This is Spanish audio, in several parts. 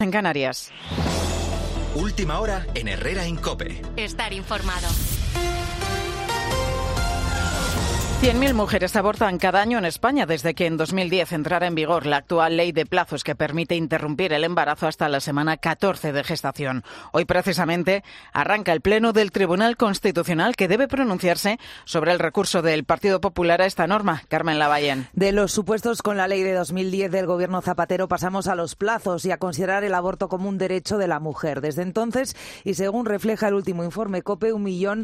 En Canarias. Última hora en Herrera en COPE. Estar informado. 100.000 mujeres abortan cada año en España desde que en 2010 entrara en vigor la actual ley de plazos que permite interrumpir el embarazo hasta la semana 14 de gestación. Hoy precisamente arranca el pleno del Tribunal Constitucional que debe pronunciarse sobre el recurso del Partido Popular a esta norma. Carmen Lavallén. De los supuestos con la ley de 2010 del gobierno Zapatero pasamos a los plazos y a considerar el aborto como un derecho de la mujer. Desde entonces, y según refleja el último informe COPE,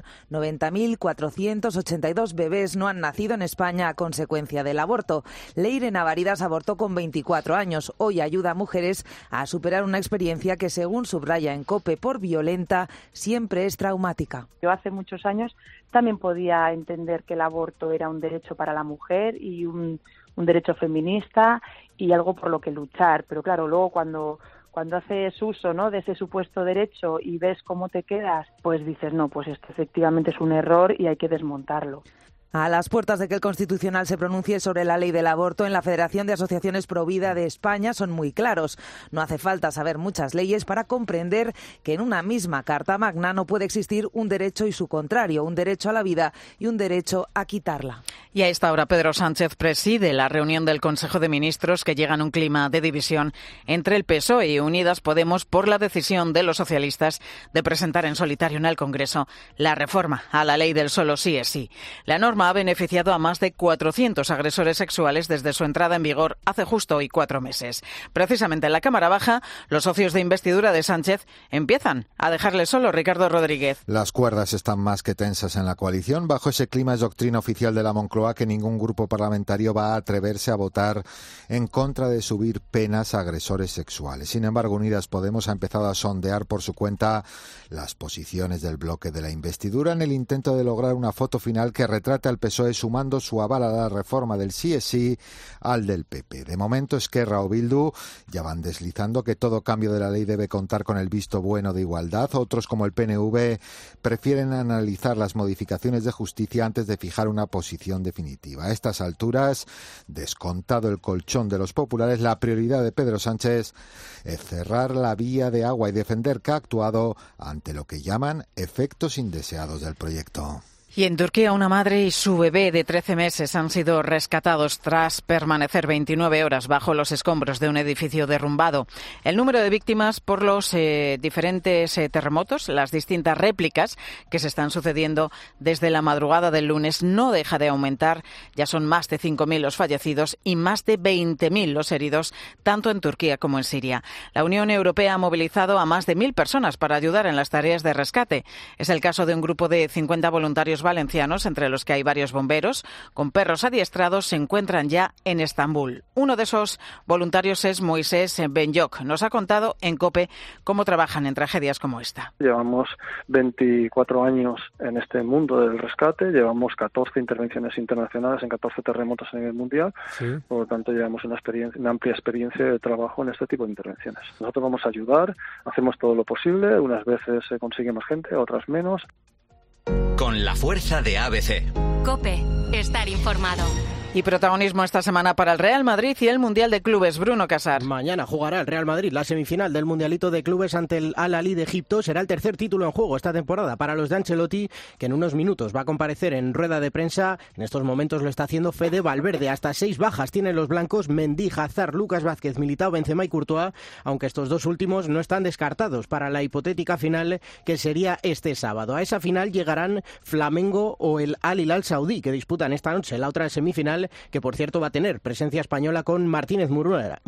1.090.482 bebés no han nacido en España a consecuencia del aborto. Leire Navaridas abortó con 24 años. Hoy ayuda a mujeres a superar una experiencia que, según subraya en COPE, por violenta, siempre es traumática. Yo hace muchos años también podía entender que el aborto era un derecho para la mujer y un derecho feminista y algo por lo que luchar. Pero claro, luego cuando haces uso, ¿no?, de ese supuesto derecho y ves cómo te quedas, pues dices, no, pues esto efectivamente es un error y hay que desmontarlo. A las puertas de que el Constitucional se pronuncie sobre la ley del aborto, en la Federación de Asociaciones Pro Vida de España son muy claros. No hace falta saber muchas leyes para comprender que en una misma Carta Magna no puede existir un derecho y su contrario, un derecho a la vida y un derecho a quitarla. Y a esta hora Pedro Sánchez preside la reunión del Consejo de Ministros que llega en un clima de división entre el PSOE y Unidas Podemos por la decisión de los socialistas de presentar en solitario en el Congreso la reforma a la ley del solo sí es sí. La norma ha beneficiado a más de 400 agresores sexuales desde su entrada en vigor hace justo hoy 4 meses. Precisamente en la Cámara Baja, los socios de investidura de Sánchez empiezan a dejarle solo. Ricardo Rodríguez. Las cuerdas están más que tensas en la coalición. Bajo ese clima es doctrina oficial de la Moncloa que ningún grupo parlamentario va a atreverse a votar en contra de subir penas a agresores sexuales. Sin embargo, Unidas Podemos ha empezado a sondear por su cuenta las posiciones del bloque de la investidura en el intento de lograr una foto final que retrate al PSOE sumando su aval a la reforma del sí es sí al del PP. De momento, Esquerra o Bildu ya van deslizando que todo cambio de la ley debe contar con el visto bueno de Igualdad. Otros, como el PNV, prefieren analizar las modificaciones de justicia antes de fijar una posición definitiva. A estas alturas, descontado el colchón de los populares, la prioridad de Pedro Sánchez es cerrar la vía de agua y defender que ha actuado ante lo que llaman efectos indeseados del proyecto. Y en Turquía, una madre y su bebé de 13 meses han sido rescatados tras permanecer 29 horas bajo los escombros de un edificio derrumbado. El número de víctimas por los diferentes terremotos, las distintas réplicas que se están sucediendo desde la madrugada del lunes, no deja de aumentar. Ya son más de 5.000 los fallecidos y más de 20.000 los heridos, tanto en Turquía como en Siria. La Unión Europea ha movilizado a más de 1.000 personas para ayudar en las tareas de rescate. Es el caso de un grupo de 50 voluntarios valencianos, entre los que hay varios bomberos, con perros adiestrados, se encuentran ya en Estambul. Uno de esos voluntarios es Moisés Benyoc. Nos ha contado en COPE cómo trabajan en tragedias como esta. Llevamos 24 años en este mundo del rescate, llevamos 14 intervenciones internacionales en 14 terremotos a nivel mundial, sí. Por lo tanto llevamos una amplia experiencia de trabajo en este tipo de intervenciones. Nosotros vamos a ayudar, hacemos todo lo posible, unas veces se consigue más gente, otras menos. Con la fuerza de ABC. COPE. Estar informado. Y protagonismo esta semana para el Real Madrid y el Mundial de Clubes. Bruno Casar. Mañana jugará el Real Madrid la semifinal del Mundialito de Clubes ante el Al-Ahly de Egipto. Será el tercer título en juego esta temporada para los de Ancelotti, que en unos minutos va a comparecer en rueda de prensa. En estos momentos lo está haciendo Fede Valverde. Hasta 6 bajas tienen los blancos: Mendy, Hazard, Lucas Vázquez, Militao, Benzema y Courtois, aunque estos dos últimos no están descartados para la hipotética final que sería este sábado. A esa final llegarán Flamengo o el Al Hilal Saudí, que disputan esta noche la otra semifinal, que por cierto va a tener presencia española con Martínez Munuera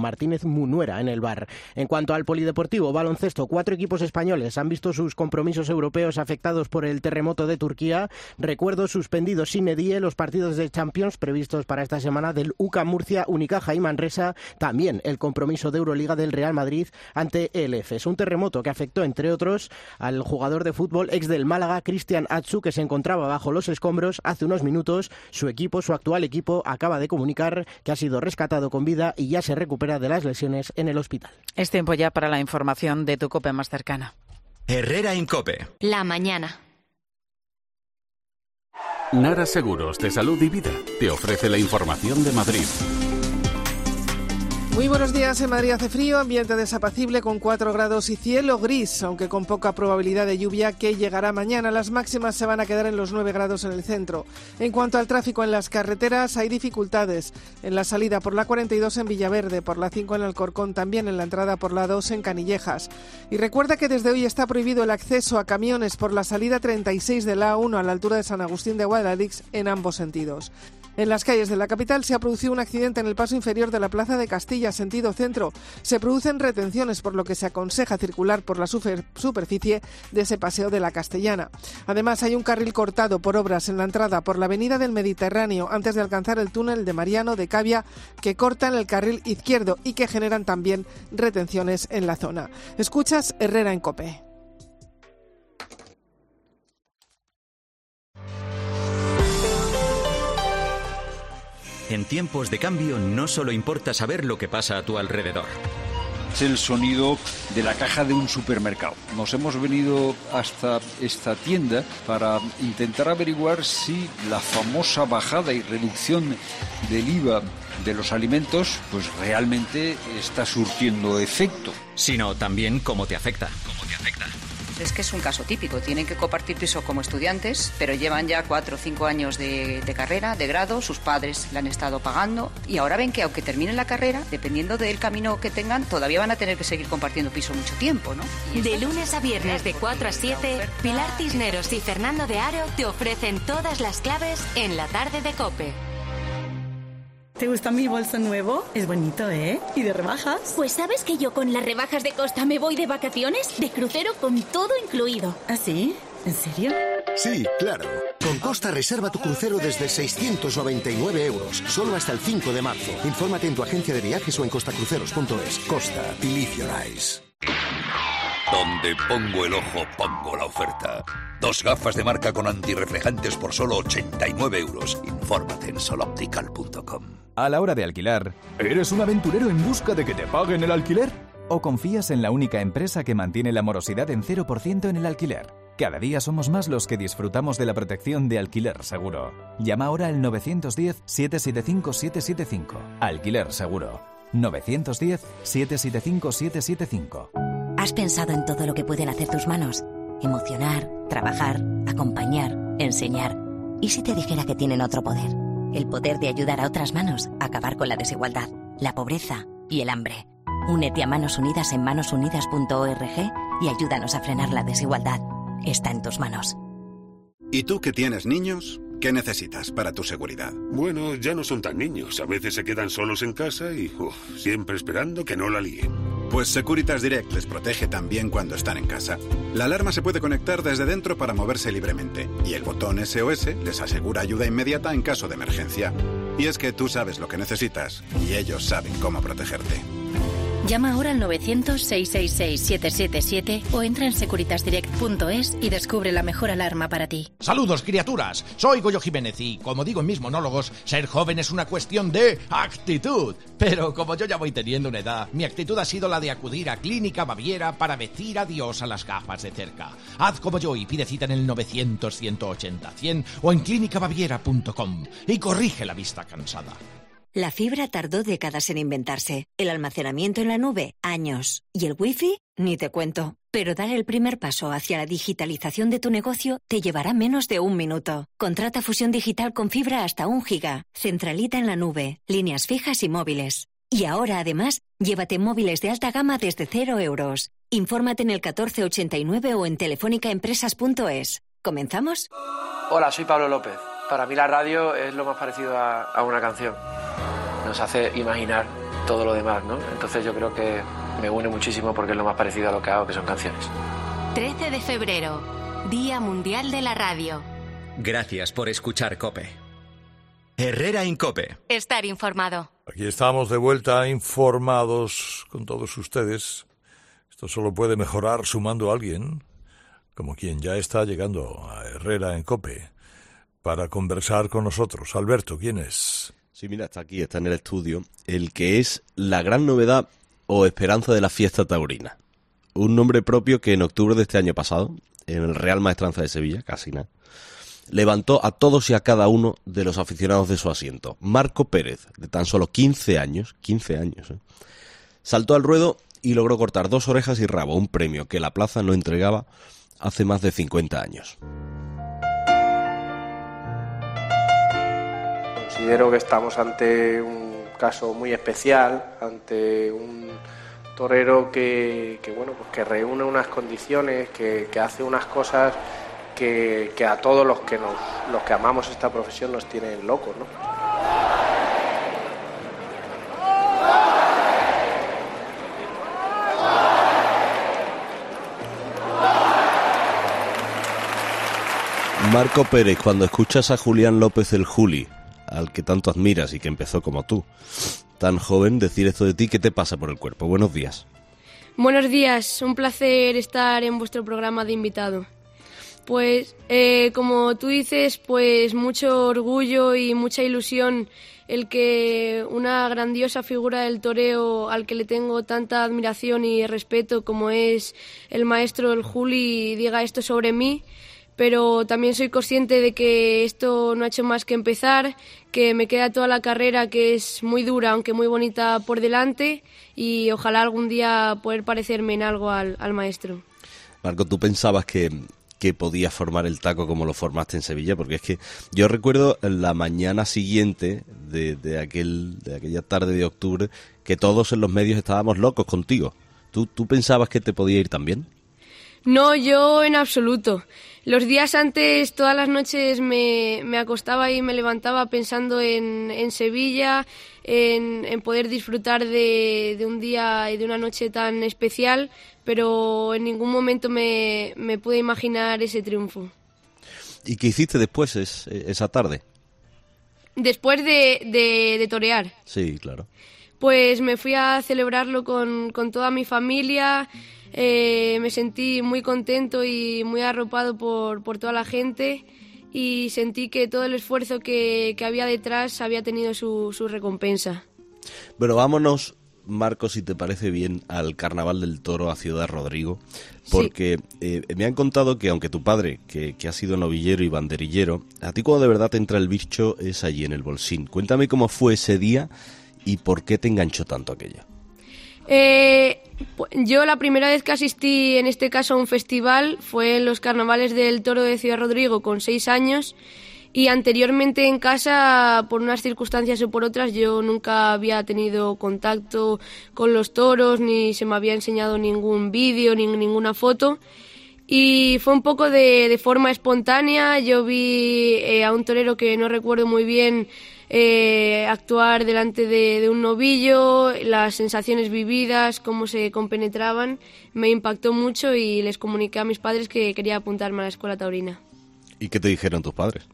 en el bar. En cuanto al polideportivo baloncesto, 4 equipos españoles han visto sus compromisos europeos afectados por el terremoto de Turquía. Recuerdo suspendidos sine die los partidos de Champions previstos para esta semana del UCA Murcia, Unicaja y Manresa. También el compromiso de Euroliga del Real Madrid ante el EFES. Un terremoto que afectó, entre otros, al jugador de fútbol ex del Málaga, Cristian Atsu, que se encontraba bajo los escombros hace unos minutos. Su actual equipo, acaba de comunicar que ha sido rescatado con vida y ya se recupera de las lesiones en el hospital. Es tiempo ya para la información de tu COPE más cercana. Herrera en COPE. La mañana. Nara Seguros de Salud y Vida te ofrece la información de Madrid. Muy buenos días. En Madrid hace frío, ambiente desapacible con 4 grados y cielo gris, aunque con poca probabilidad de lluvia que llegará mañana. Las máximas se van a quedar en los 9 grados en el centro. En cuanto al tráfico en las carreteras, hay dificultades. En la salida por la 42 en Villaverde, por la 5 en Alcorcón, también en la entrada por la 2 en Canillejas. Y recuerda que desde hoy está prohibido el acceso a camiones por la salida 36 de la A1 a la altura de San Agustín de Guadalix en ambos sentidos. En las calles de la capital se ha producido un accidente en el paso inferior de la Plaza de Castilla, sentido centro. Se producen retenciones, por lo que se aconseja circular por la superficie de ese paseo de la Castellana. Además, hay un carril cortado por obras en la entrada por la avenida del Mediterráneo, antes de alcanzar el túnel de Mariano de Cavia, que cortan el carril izquierdo y que generan también retenciones en la zona. Escuchas Herrera en COPE. En tiempos de cambio no solo importa saber lo que pasa a tu alrededor. Es el sonido de la caja de un supermercado. Nos hemos venido hasta esta tienda para intentar averiguar si la famosa bajada y reducción del IVA de los alimentos pues realmente está surtiendo efecto. Sino también cómo te afecta. Es que es un caso típico. Tienen que compartir piso como estudiantes, pero llevan ya 4 o 5 años de carrera, de grado, sus padres la han estado pagando y ahora ven que aunque terminen la carrera, dependiendo del camino que tengan, todavía van a tener que seguir compartiendo piso mucho tiempo, ¿no? De lunes a viernes de 4 a 7, Pilar Cisneros y Fernando de Aro te ofrecen todas las claves en la tarde de COPE. ¿Te gusta mi bolso nuevo? Es bonito, ¿eh? ¿Y de rebajas? Pues ¿sabes que yo con las rebajas de Costa me voy de vacaciones? De crucero con todo incluido. ¿Ah, sí? ¿En serio? Sí, claro. Con Costa reserva tu crucero desde 699 €, solo hasta el 5 de marzo. Infórmate en tu agencia de viajes o en costacruceros.es. Costa, believe your eyes. Donde pongo el ojo, pongo la oferta. 2 gafas de marca con antirreflejantes por solo 89 €. Infórmate en soloptical.com. A la hora de alquilar, ¿eres un aventurero en busca de que te paguen el alquiler? ¿O confías en la única empresa que mantiene la morosidad en 0% en el alquiler? Cada día somos más los que disfrutamos de la protección de Alquiler Seguro. Llama ahora al 910-775-775. Alquiler Seguro. 910-775-775. ¿Has pensado en todo lo que pueden hacer tus manos? Emocionar, trabajar, acompañar, enseñar. ¿Y si te dijera que tienen otro poder? El poder de ayudar a otras manos a acabar con la desigualdad, la pobreza y el hambre. Únete a Manos Unidas en manosunidas.org y ayúdanos a frenar la desigualdad. Está en tus manos. ¿Y tú que tienes niños? ¿Qué necesitas para tu seguridad? Bueno, ya no son tan niños. A veces se quedan solos en casa y siempre esperando que no la líen. Pues Securitas Direct les protege también cuando están en casa. La alarma se puede conectar desde dentro para moverse libremente. Y el botón SOS les asegura ayuda inmediata en caso de emergencia. Y es que tú sabes lo que necesitas y ellos saben cómo protegerte. Llama ahora al 900-666-777 o entra en securitasdirect.es y descubre la mejor alarma para ti. Saludos, criaturas. Soy Goyo Jiménez y, como digo en mis monólogos, ser joven es una cuestión de actitud. Pero como yo ya voy teniendo una edad, mi actitud ha sido la de acudir a Clínica Baviera para decir adiós a las gafas de cerca. Haz como yo y pide cita en el 900-180-100 o en clinicabaviera.com y corrige la vista cansada. La fibra tardó décadas en inventarse, el almacenamiento en la nube, años, y el wifi, ni te cuento. Pero dar el primer paso hacia la digitalización de tu negocio te llevará menos de 1 minuto. Contrata Fusión Digital con fibra hasta 1 giga, centralita en la nube, líneas fijas y móviles. Y ahora, además, llévate móviles de alta gama desde 0 €. Infórmate en el 1489 o en telefónicaempresas.es. ¿Comenzamos? Hola, soy Pablo López. Para mí la radio es lo más parecido a una canción. Nos hace imaginar todo lo demás, ¿no? Entonces yo creo que me une muchísimo porque es lo más parecido a lo que hago, que son canciones. 13 de febrero, Día Mundial de la Radio. Gracias por escuchar COPE. Herrera en COPE. Estar informado. Aquí estamos de vuelta informados con todos ustedes. Esto solo puede mejorar sumando a alguien, como quien ya está llegando a Herrera en COPE, para conversar con nosotros. Alberto, ¿quién es? Sí, mira, está aquí, está en el estudio, el que es la gran novedad o esperanza de la fiesta taurina. Un nombre propio que en octubre de este año pasado, en el Real Maestranza de Sevilla, casi nada, levantó a todos y a cada uno de los aficionados de su asiento. Marco Pérez, de tan solo 15 años, saltó al ruedo y logró cortar 2 orejas y rabo, un premio que la plaza no entregaba hace más de 50 años. Considero que estamos ante un caso muy especial, ante un torero que reúne unas condiciones, que hace unas cosas que a todos los que amamos esta profesión nos tienen locos, ¿no? Marco Pérez, cuando escuchas a Julián López el Juli, al que tanto admiras y que empezó como tú, tan joven, decir esto de ti, ¿qué te pasa por el cuerpo? Buenos días. Buenos días, un placer estar en vuestro programa de invitado. Pues, como tú dices, pues mucho orgullo y mucha ilusión el que una grandiosa figura del toreo al que le tengo tanta admiración y respeto como es el maestro el Juli diga esto sobre mí. Pero también soy consciente de que esto no ha hecho más que empezar, que me queda toda la carrera, que es muy dura, aunque muy bonita por delante, y ojalá algún día poder parecerme en algo al maestro. Marco, ¿tú pensabas que podías formar el taco como lo formaste en Sevilla? Porque es que yo recuerdo la mañana siguiente de aquella tarde de octubre que todos en los medios estábamos locos contigo. ¿Tú pensabas que te podía ir tan bien? No, yo en absoluto. Los días antes, todas las noches me acostaba y me levantaba pensando en Sevilla, en poder disfrutar de un día y de una noche tan especial, pero en ningún momento me pude imaginar ese triunfo. ¿Y qué hiciste después esa tarde? Después de torear. Sí, claro. Pues me fui a celebrarlo con toda mi familia. Me sentí muy contento y muy arropado por toda la gente y sentí que todo el esfuerzo que había detrás había tenido su recompensa. Bueno, vámonos, Marco, si te parece bien, al Carnaval del Toro a Ciudad Rodrigo, porque me han contado que aunque tu padre, que ha sido novillero y banderillero, a ti cuando de verdad te entra el bicho es allí en el Bolsín. Cuéntame cómo fue ese día y por qué te enganchó tanto aquello. Yo la primera vez que asistí, en este caso a un festival, fue en los Carnavales del Toro de Ciudad Rodrigo con 6 años y anteriormente en casa, por unas circunstancias o por otras, yo nunca había tenido contacto con los toros, ni se me había enseñado ningún vídeo, ni ninguna foto. Y fue un poco de forma espontánea. Yo vi a un torero que no recuerdo muy bien actuar delante de un novillo, las sensaciones vividas, cómo se compenetraban, me impactó mucho y les comuniqué a mis padres que quería apuntarme a la escuela taurina. ¿Y qué te dijeron tus padres?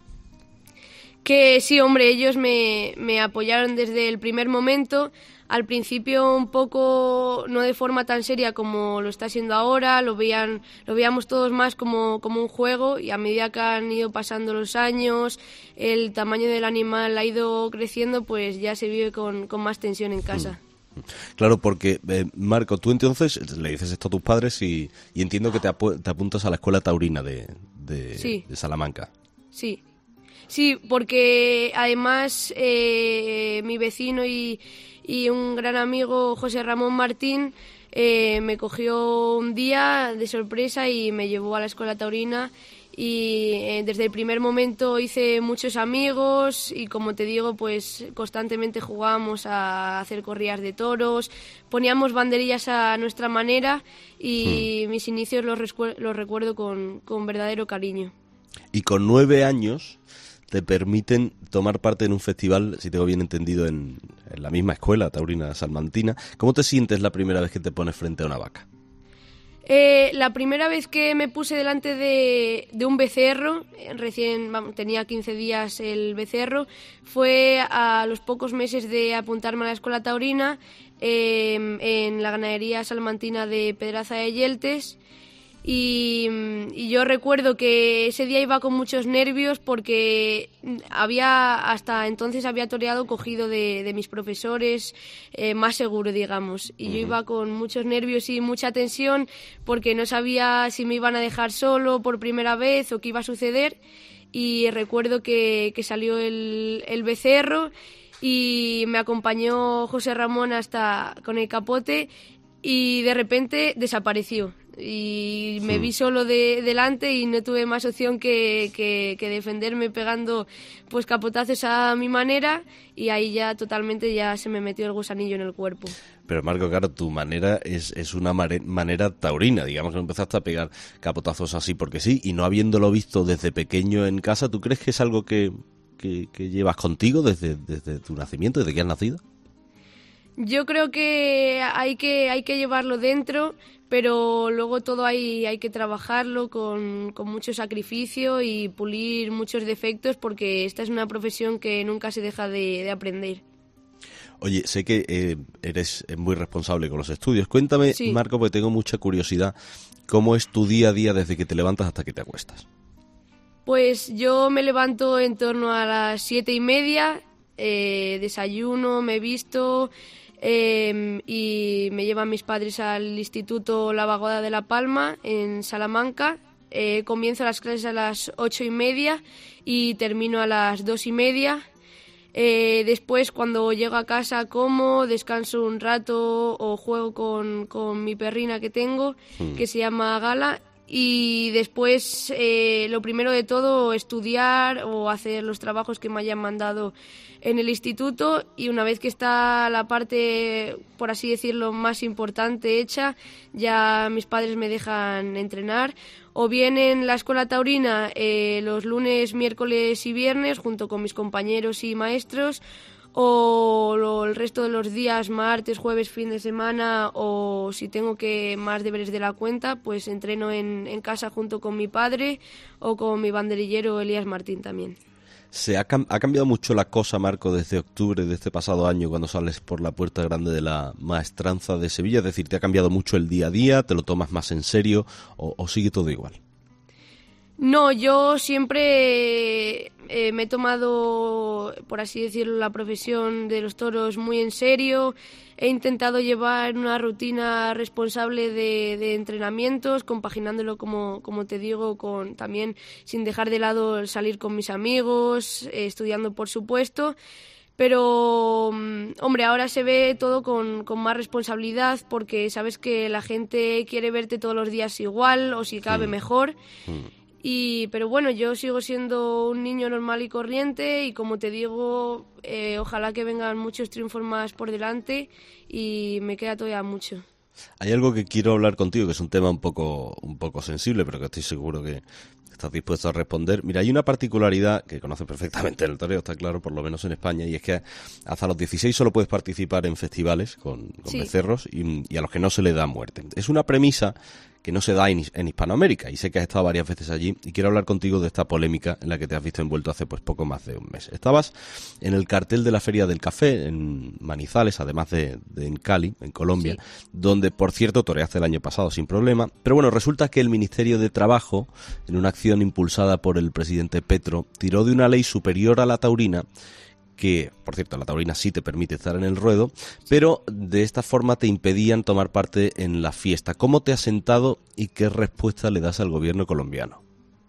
Que sí, hombre, ellos me apoyaron desde el primer momento. Al principio un poco, no de forma tan seria como lo está siendo ahora, lo veíamos todos más como un juego y a medida que han ido pasando los años, el tamaño del animal ha ido creciendo, pues ya se vive con más tensión en casa. Claro, porque Marco, tú entonces le dices esto a tus padres y entiendo que te apuntas a la escuela taurina de Salamanca. Sí. Sí, porque además mi vecino y un gran amigo, José Ramón Martín, me cogió un día de sorpresa y me llevó a la escuela taurina y desde el primer momento hice muchos amigos y, como te digo, pues constantemente jugábamos a hacer corridas de toros, poníamos banderillas a nuestra manera y mis inicios los recuerdo con verdadero cariño. Y con 9 años te permiten tomar parte en un festival, si tengo bien entendido, en la misma escuela taurina salmantina. ¿Cómo te sientes la primera vez que te pones frente a una vaca? La primera vez que me puse delante de un becerro, tenía 15 días el becerro, fue a los pocos meses de apuntarme a la escuela taurina en la ganadería salmantina de Pedraza de Yeltes. Y yo recuerdo que ese día iba con muchos nervios porque hasta entonces había toreado cogido de mis profesores, más seguro, digamos. Y yo iba con muchos nervios y mucha tensión porque no sabía si me iban a dejar solo por primera vez o qué iba a suceder. y recuerdo que salió el becerro y me acompañó José Ramón hasta con el capote y de repente desapareció. Y me vi solo delante y no tuve más opción que defenderme pegando pues capotazos a mi manera, y ahí ya totalmente ya se me metió el gusanillo en el cuerpo. Pero Marco, claro, tu manera es una manera taurina, digamos que no empezaste a pegar capotazos así porque sí, y no habiéndolo visto desde pequeño en casa, ¿tú crees que es algo que llevas contigo desde tu nacimiento, desde que has nacido? Yo creo que hay que llevarlo dentro, pero luego todo hay que trabajarlo con mucho sacrificio y pulir muchos defectos, porque esta es una profesión que nunca se deja de aprender. Oye, sé que eres muy responsable con los estudios. Cuéntame, sí, Marco, porque tengo mucha curiosidad, ¿cómo es tu día a día desde que te levantas hasta que te acuestas? Pues yo me levanto en torno a las 7:30, desayuno, me visto y me llevan mis padres al Instituto La Vaguada de La Palma, en Salamanca. Comienzo las clases a las 8:30 y termino a las 2:30. Después, cuando llego a casa, como, descanso un rato o juego con mi perrina que tengo, que se llama Gala. Y después, lo primero de todo, estudiar o hacer los trabajos que me hayan mandado en el instituto, y una vez que está la parte, por así decirlo, más importante hecha, ya mis padres me dejan entrenar, o bien en la escuela taurina los lunes, miércoles y viernes junto con mis compañeros y maestros, o el resto de los días, martes, jueves, fin de semana, o si tengo más deberes de la cuenta, pues entreno en casa junto con mi padre o con mi banderillero Elías Martín también. ¿Ha cambiado mucho la cosa, Marco, desde octubre de este pasado año, cuando sales por la puerta grande de la Maestranza de Sevilla? Es decir, ¿te ha cambiado mucho el día a día? ¿Te lo tomas más en serio o sigue todo igual? No, yo siempre me he tomado, por así decirlo, la profesión de los toros muy en serio. He intentado llevar una rutina responsable de entrenamientos, compaginándolo, como te digo, también sin dejar de lado el salir con mis amigos, estudiando, por supuesto. Pero, hombre, ahora se ve todo con más responsabilidad, porque sabes que la gente quiere verte todos los días igual, o si cabe mejor. Pero bueno, yo sigo siendo un niño normal y corriente, y como te digo, ojalá que vengan muchos triunfos más por delante, y me queda todavía mucho. Hay algo que quiero hablar contigo, que es un tema un poco sensible, pero que estoy seguro que estás dispuesto a responder. Mira, hay una particularidad que conoces perfectamente el toreo, está claro, por lo menos en España, y es que hasta los 16 solo puedes participar en festivales con becerros, y a los que no se le da muerte. Es una premisa que no se da en Hispanoamérica, y sé que has estado varias veces allí, y quiero hablar contigo de esta polémica en la que te has visto envuelto hace pues poco más de un mes. Estabas en el cartel de la Feria del Café en Manizales, además de en Cali, en Colombia, donde, por cierto, toreaste el año pasado sin problema, pero bueno, resulta que el Ministerio de Trabajo, en una acción impulsada por el presidente Petro, tiró de una ley superior a la taurina, que, por cierto, la taurina sí te permite estar en el ruedo, pero de esta forma te impedían tomar parte en la fiesta. ¿Cómo te has sentado y qué respuesta le das al gobierno colombiano?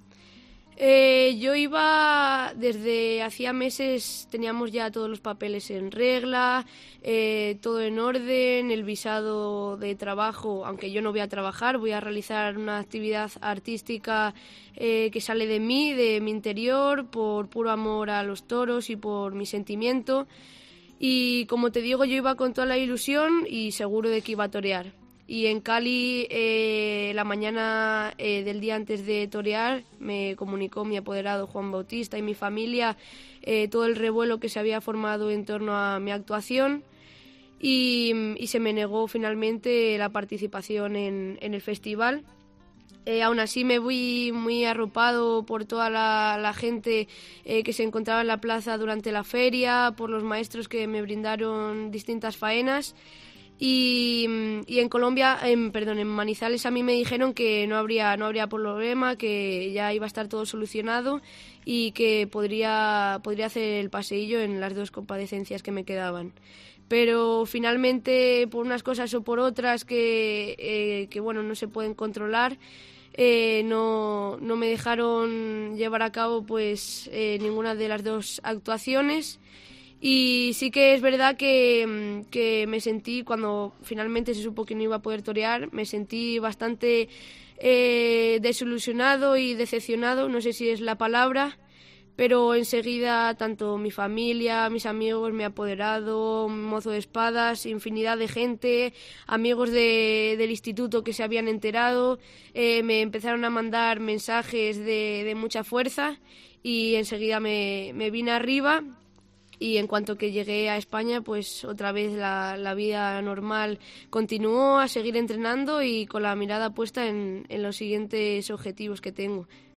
Yo iba desde hacía meses, teníamos ya todos los papeles en regla, todo en orden, el visado de trabajo, aunque yo no voy a trabajar, voy a realizar una actividad artística que sale de mí, de mi interior, por puro amor a los toros y por mi sentimiento. Y como te digo, yo iba con toda la ilusión y seguro de que iba a torear. Y en Cali, la mañana del día antes de torear, me comunicó mi apoderado Juan Bautista y mi familia todo el revuelo que se había formado en torno a mi actuación, y se me negó finalmente la participación en el festival. Aún así me vi muy arropado por toda la gente que se encontraba en la plaza durante la feria, por los maestros que me brindaron distintas faenas. Y en Colombia, en Manizales, a mí me dijeron que no habría problema, que ya iba a estar todo solucionado y que podría hacer el paseillo en las 2 comparecencias que me quedaban. Pero finalmente, por unas cosas o por otras que bueno, no se pueden controlar, no me dejaron llevar a cabo pues ninguna de las dos actuaciones. Y sí que es verdad que me sentí, cuando finalmente se supo que no iba a poder torear, me sentí bastante desilusionado y decepcionado, no sé si es la palabra, pero enseguida tanto mi familia, mis amigos, mi apoderado, mozo de espadas, infinidad de gente, amigos del instituto que se habían enterado, me empezaron a mandar mensajes de mucha fuerza y enseguida me vine arriba. Y en cuanto que llegué a España, pues otra vez la vida normal continuó, a seguir entrenando y con la mirada puesta en los siguientes objetivos que tengo.